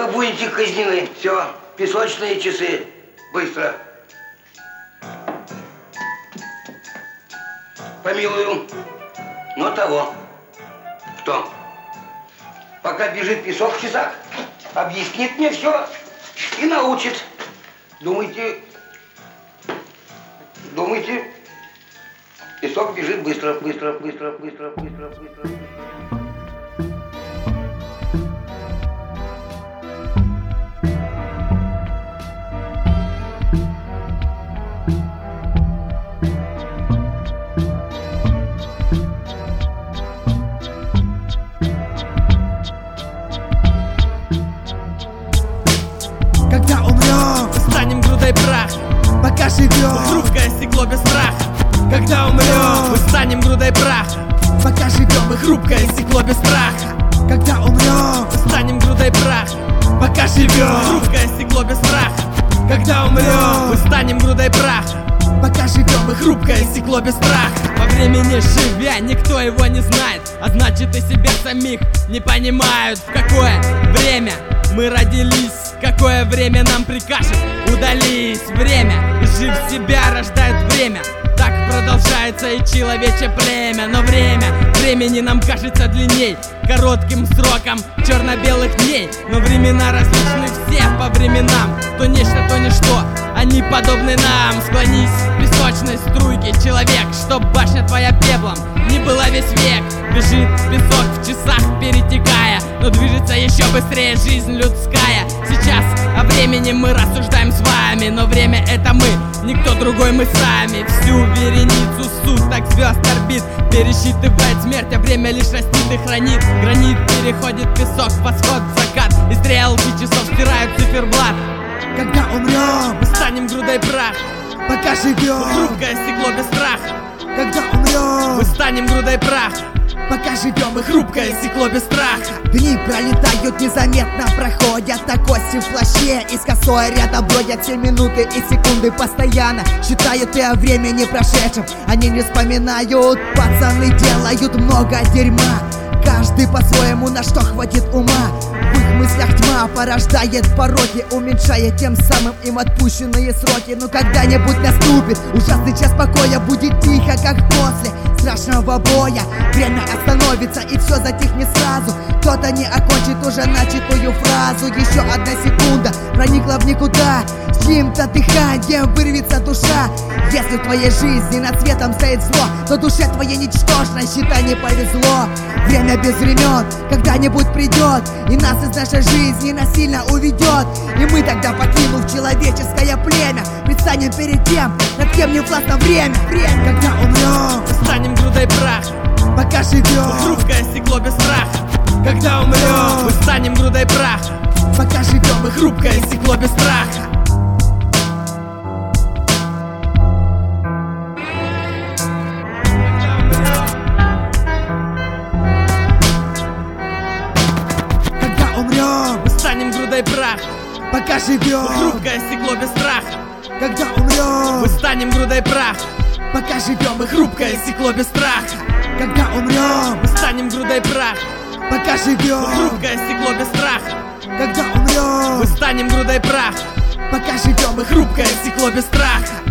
вы будете казнены. Все, песочные часы. Быстро. Помилую. Но того. Кто? Пока бежит песок в часах, объяснит мне все и научит. Думаете, песок бежит быстро. Когда умрем, станем грудой праха. пока живем, Хрупкое стекло без страха. когда умрем, Мы станем грудой праха. пока живем, Хрупкое стекло без страха. когда умрем, Станем грудой праха. пока живем, Хрупкое стекло без страха. когда Мы умрем, станем грудой праха. пока живем, Хрупкое стекло без страха. Во времени живя, никто его не знает, а значит и себя самих не понимают. В какое время мы родились, какое время нам прикажет удались. Время, жив себя, рождает время. Так продолжается и человечье племя. Но времени нам кажется длинней, коротким сроком черно-белых дней. Но времена различны все по временам. То нечто, то ничто, они подобны нам. Склонись в песочной струйке, человек, чтоб башня твоя пеплом не была весь век. Бежит песок в часах, перетекая, но движется еще быстрее жизнь людская. Сейчас о времени мы рассуждаем с вами, но время это мы, никто другой, мы сами. Всю вереницу суток звезд орбит пересчитывает смерть, а время лишь растит и хранит. Гранит переходит песок, восход, закат, и стрелки часов стирают циферблат. когда умрем, Мы станем грудой праха. пока живем, Хрупкое стекло без страха. когда умрем, Мы станем грудой праха. пока живем, и Хрупкое стекло без страха. дни пролетают незаметно, проходят так осень в плаще. Из косой ряда бродят все минуты и секунды постоянно. Считают и о времени прошедшем, они не вспоминают. Пацаны делают много дерьма, каждый по-своему, на что хватит ума. В их мыслях тьма порождает пороки, уменьшая тем самым им отпущенные сроки. Но когда-нибудь наступит ужасный час покоя, будет тихо, как после страшного боя. Время остановится и все затихнет сразу. Кто-то не окончит уже начатую фразу. Еще одна секунда проникла в никуда, с чьим-то дыханием вырвется душа. Если в твоей жизни над светом стоит зло, то душе твоей ничтожно, считай, не повезло. Время без времен когда-нибудь придет, и нас из нашей жизни насильно уведет. И мы тогда, покинув человеческое племя, предстанем перед тем, над кем не властно время. Когда умрем, Станем грудой праха. пока живем, Хрупкое стекло без страха. когда умрем, Мы станем грудой праха. пока живем, и Хрупкое стекло без страха. когда умрем, Мы станем грудой праха. пока живем, Хрупкое стекло без страха. когда Мы умрем, станем грудой праха. пока живем, и Хрупкое стекло без страха. когда умрем, Мы станем грудой праха. пока живем, Хрупкое стекло без страха. когда умрем, Мы станем грудой праха. пока живем, и Хрупкое стекло без страха.